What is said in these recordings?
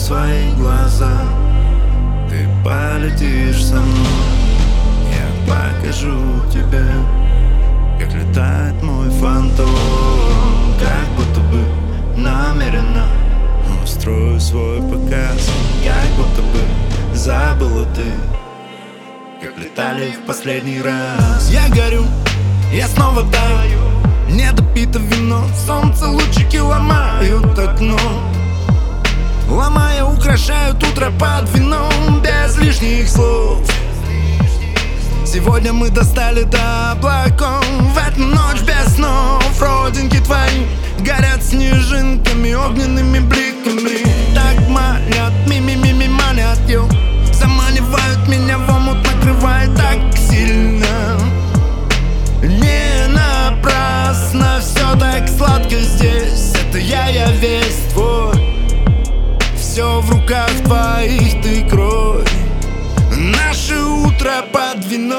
свои глаза. Ты полетишь со мной, я покажу тебе, как летает мой фантом. Как будто бы намеренно устрою свой показ. Как будто бы забыла ты, как летали в последний раз. Я горю, я снова таю, недопито вино, солнце лучики ломают окно. Ломая, украшают утро под вином, без лишних слов. Сегодня мы достали до облаков, в эту ночь без снов. Родинки твои горят снежинками, огненными бликами. Так манят, ми-ми-ми-ми манят, йо. Заманивают меня в омут, накрывает так сильно. Не напрасно все так сладко здесь. Это я весь твой. Все в руках твоих, ты крой наше утро под вино.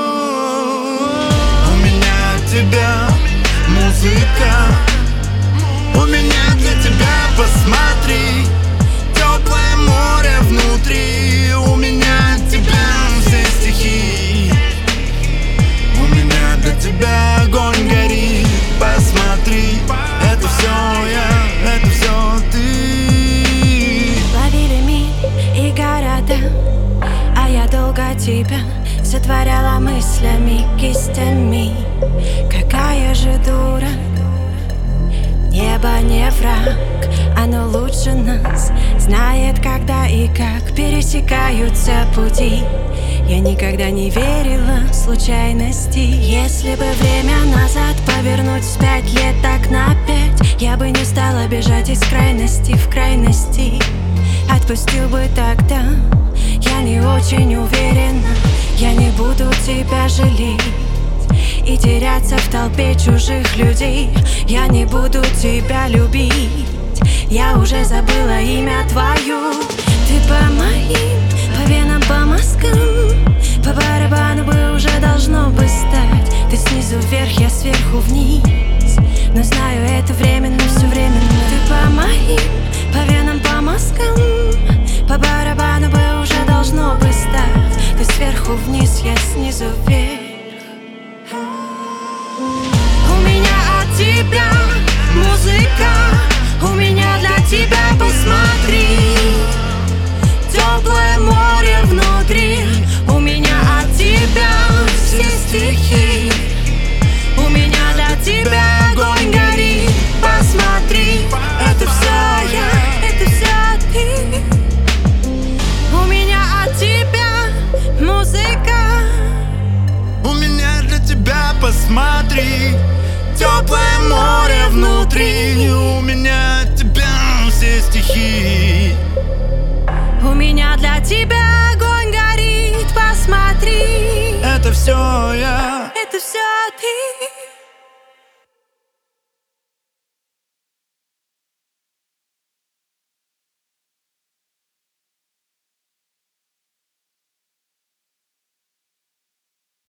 У меня от тебя музыка, у меня для тебя, посмотри, теплое море внутри. У меня от тебя все стихи, у меня для тебя огонь горит. Посмотри, это все я, это все ты. Ловили миль и города, а я долго тебя сотворяла мыслями, кистями. Какая же дура. Небо не враг, оно лучше нас знает, когда и как пересекаются пути. Я никогда не верила в случайности. Если бы время назад повернуть вспять лет так на 5, я бы не стала бежать из крайности в крайности. Отпустил бы тогда, я не очень уверена. Я не буду тебя жалеть и теряться в толпе чужих людей. Я не буду тебя любить, я уже забыла имя твое. Ты по моим, по венам, по мозгам, по барабану бы уже должно бы стать. Ты снизу вверх, я сверху вниз, но знаю, это временно, все временно. Ты по моим, по венам, по мозгам, по барабану бы уже должно бы стать. Ты сверху вниз, я снизу вверх. У меня от тебя музыка, у меня для тебя, посмотри, теплое море внутри. У меня от тебя все стихи, у меня для тебя огонь горит. Посмотри, это все я, это все ты. У меня от тебя музыка, у меня для тебя, посмотри, теплое море внутри. У меня от тебя все стихи, у меня для тебя огонь горит. Посмотри, это все я, это все